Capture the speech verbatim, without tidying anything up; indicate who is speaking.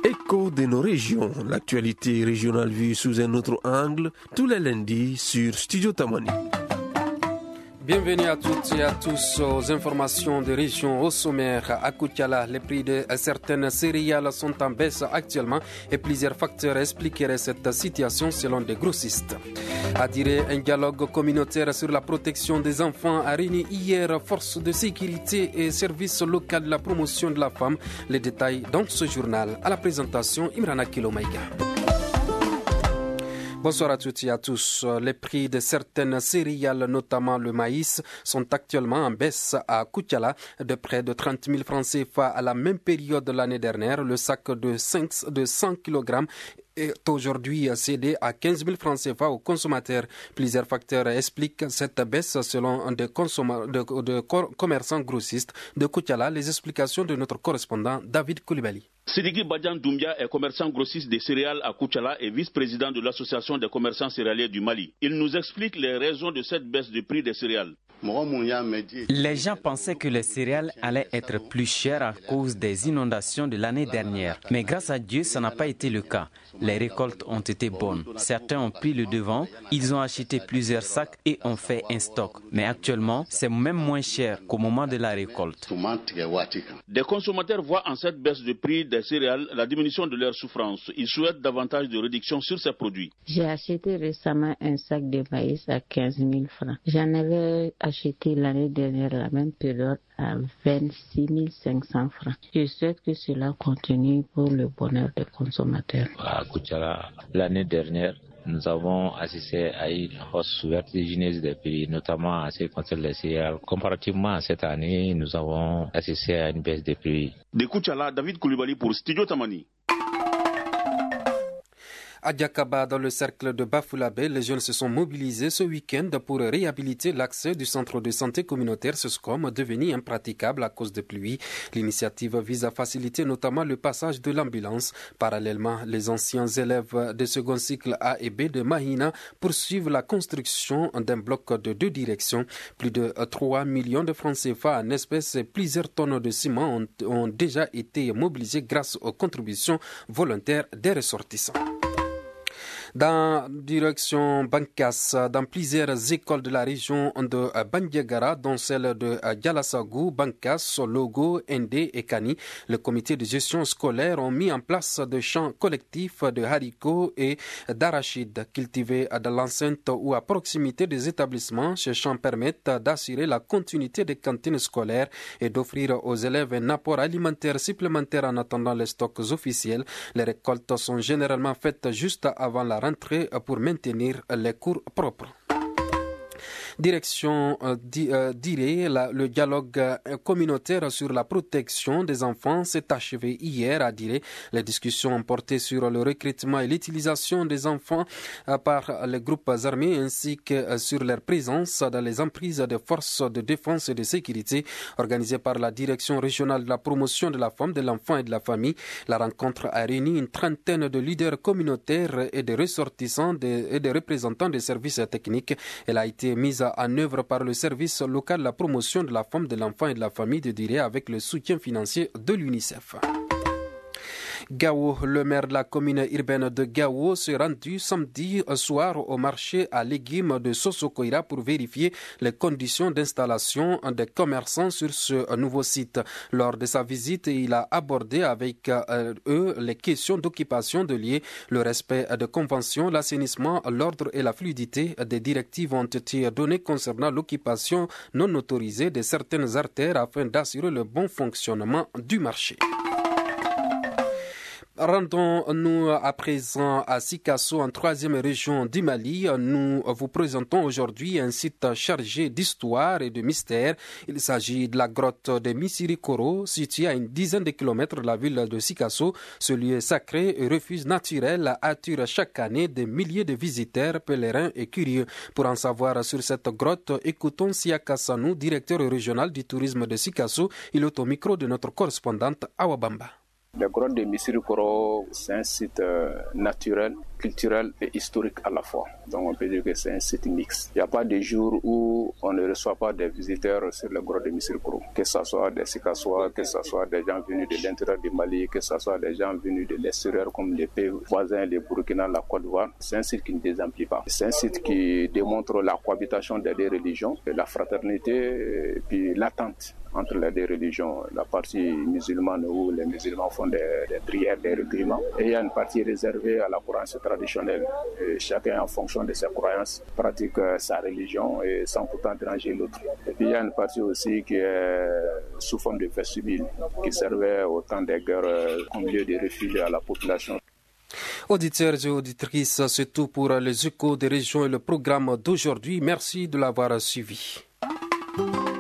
Speaker 1: Écho de nos régions, l'actualité régionale vue sous un autre angle, tous les lundis sur Studio Tamani.
Speaker 2: Bienvenue à toutes et à tous aux informations de région au sommaire. À Koutiala, les prix de certaines céréales sont en baisse actuellement et plusieurs facteurs expliqueraient cette situation selon des grossistes. À dire un dialogue communautaire sur la protection des enfants a réuni hier forces de sécurité et services locaux de la promotion de la femme. Les détails dans ce journal. À la présentation, Imrana Kilomaïga. Bonsoir à toutes et à tous. Les prix de certaines céréales, notamment le maïs, sont actuellement en baisse à Koutiala de près de trente mille francs C F A à la même période de l'année dernière. Le sac de, cinq, de cent kilogrammes est aujourd'hui cédé à quinze mille francs C F A aux consommateurs. Plusieurs facteurs expliquent cette baisse selon des consomma- de, de commerçants grossistes de Koutiala. Les explications de notre correspondant David Koulibaly.
Speaker 3: Sidiki Badian Doumbia est commerçant grossiste des céréales à Koutiala et vice-président de l'association des commerçants céréaliers du Mali. Il nous explique les raisons de cette baisse de prix des céréales.
Speaker 4: Les gens pensaient que les céréales allaient être plus chères à cause des inondations de l'année dernière. Mais grâce à Dieu, ça n'a pas été le cas. Les récoltes ont été bonnes. Certains ont pris le devant, ils ont acheté plusieurs sacs et ont fait un stock. Mais actuellement, c'est même moins cher qu'au moment de la récolte.
Speaker 3: Des consommateurs voient en cette baisse de prix des céréales la diminution de leur souffrance. Ils souhaitent davantage de réduction sur ces produits.
Speaker 5: J'ai acheté récemment un sac de maïs à quinze mille francs. J'en avais acheté l'année dernière la même période à vingt-six mille cinq cents francs. Je souhaite que cela continue pour le bonheur des consommateurs.
Speaker 6: À Koutiala, l'année dernière, nous avons assisté à une hausse vertigineuse des prix, notamment à ce qui concerne les céréales. Comparativement à cette année, nous avons assisté à une baisse des prix.
Speaker 3: De Koutiala, David Koulibaly pour Studio Tamani.
Speaker 2: À Diakaba, dans le cercle de Bafoulabé, les jeunes se sont mobilisés ce week-end pour réhabiliter l'accès du centre de santé communautaire SOSCOM, devenu impraticable à cause des pluies. L'initiative vise à faciliter notamment le passage de l'ambulance. Parallèlement, les anciens élèves de second cycle A et B de Mahina poursuivent la construction d'un bloc de deux directions. Plus de trois millions de francs C F A en espèces et plusieurs tonnes de ciment ont, ont déjà été mobilisés grâce aux contributions volontaires des ressortissants. Dans direction Bankas, dans plusieurs écoles de la région de Bandiagara, dont celle de Dialassagou, Bankas, Logo, Ndé et Kani, le comité de gestion scolaire ont mis en place des champs collectifs de haricots et d'arachides cultivés dans l'enceinte ou à proximité des établissements. Ces champs permettent d'assurer la continuité des cantines scolaires et d'offrir aux élèves un apport alimentaire supplémentaire en attendant les stocks officiels. Les récoltes sont généralement faites juste avant la rentrée pour maintenir les cours propres. Direction euh, di, euh, Diré, la, le dialogue euh, communautaire sur la protection des enfants s'est achevé hier à Diré. Les discussions ont porté sur le recrutement et l'utilisation des enfants euh, par les groupes armés ainsi que euh, sur leur présence dans les emprises des forces de défense et de sécurité organisées par la Direction régionale de la promotion de la femme, de l'enfant et de la famille. La rencontre a réuni une trentaine de leaders communautaires et de ressortissants de, et de représentants des services techniques. Elle a été mise en œuvre par le service local de la promotion de la femme, de l'enfant et de la famille de Diré avec le soutien financier de l'UNICEF. Gao, le maire de la commune urbaine de Gao, s'est rendu samedi soir au marché à légumes de Sosokoira pour vérifier les conditions d'installation des commerçants sur ce nouveau site. Lors de sa visite, il a abordé avec euh, eux les questions d'occupation de lieux, le respect de conventions, l'assainissement, l'ordre et la fluidité. Des directives ont été données concernant l'occupation non autorisée de certaines artères afin d'assurer le bon fonctionnement du marché. Rendons-nous à présent à Sikasso, en troisième région du Mali. Nous vous présentons aujourd'hui un site chargé d'histoire et de mystère. Il s'agit de la grotte de Misirikoro, située à une dizaine de kilomètres de la ville de Sikasso. Ce lieu sacré et refuge naturel attire chaque année des milliers de visiteurs, pèlerins et curieux. Pour en savoir sur cette grotte, écoutons Siaka Sanou, directeur régional du tourisme de Sikasso. Il est au micro de notre correspondante Awabamba.
Speaker 7: La grotte de Missirikoro, c'est un site euh, naturel, culturel et historique à la fois. Donc on peut dire que c'est un site mixte. Il n'y a pas de jour où on ne reçoit pas des visiteurs sur la grotte de Missirikoro. Que ce soit des Sikassois, que ce soit des gens venus de l'intérieur du Mali, que ce soit des gens venus de l'extérieur comme les pays voisins, les Burkina, la Côte d'Ivoire. C'est un site qui ne désemplit pas. C'est un site qui démontre la cohabitation des deux religions, la fraternité et puis l'attente entre les deux religions, la partie musulmane où les musulmans font des, des prières, des recueillements, et il y a une partie réservée à la croyance traditionnelle. Et chacun, en fonction de ses croyances, pratique sa religion et sans pourtant déranger l'autre. Et puis il y a une partie aussi qui est sous forme de vestibule, qui servait au temps des guerres comme lieu de refuge à la population.
Speaker 2: Auditeurs et auditrices, c'est tout pour les échos des régions et le programme d'aujourd'hui. Merci de l'avoir suivi.